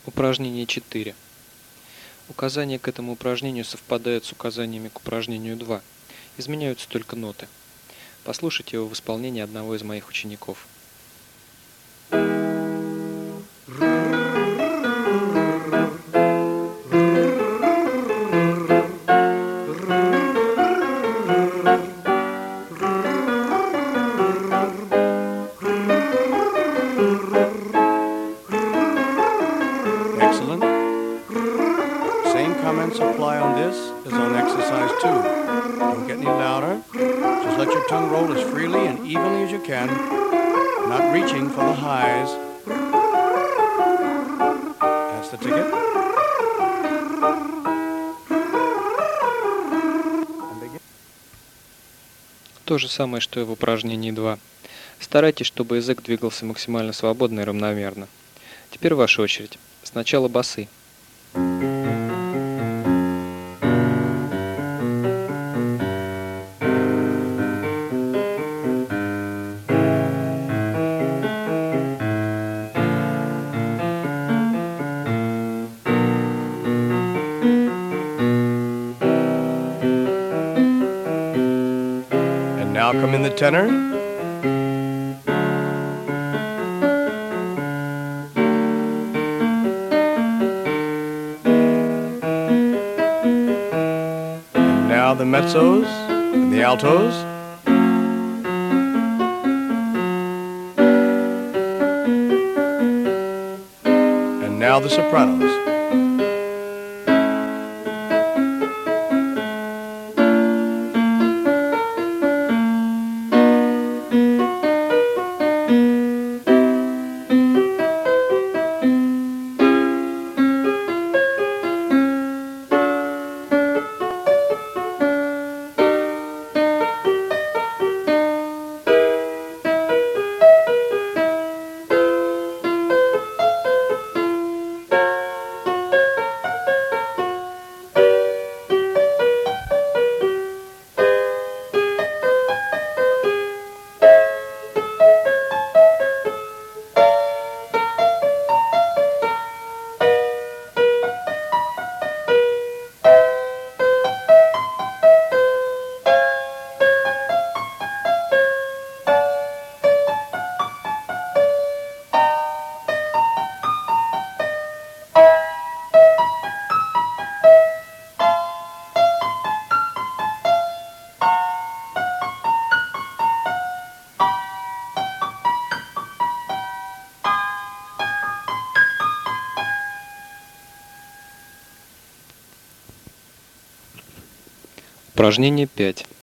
Упражнение 4. Указания к этому упражнению совпадают с указаниями к упражнению 2. Изменяются только ноты. Послушайте его в исполнении одного из моих учеников. Excellent. Same comments apply on this as on exercise 2. Don't get any louder. Just let your tongue roll as freely and evenly as you can, not reaching for the highs. That's the ticket. And begin. То же самое, что и в упражнении 2. Старайтесь, чтобы язык двигался максимально свободно и равномерно. Теперь ваша очередь. Сначала басы. And now come in the tenor. Now the mezzos and the altos. And now the sopranos. Упражнение 5.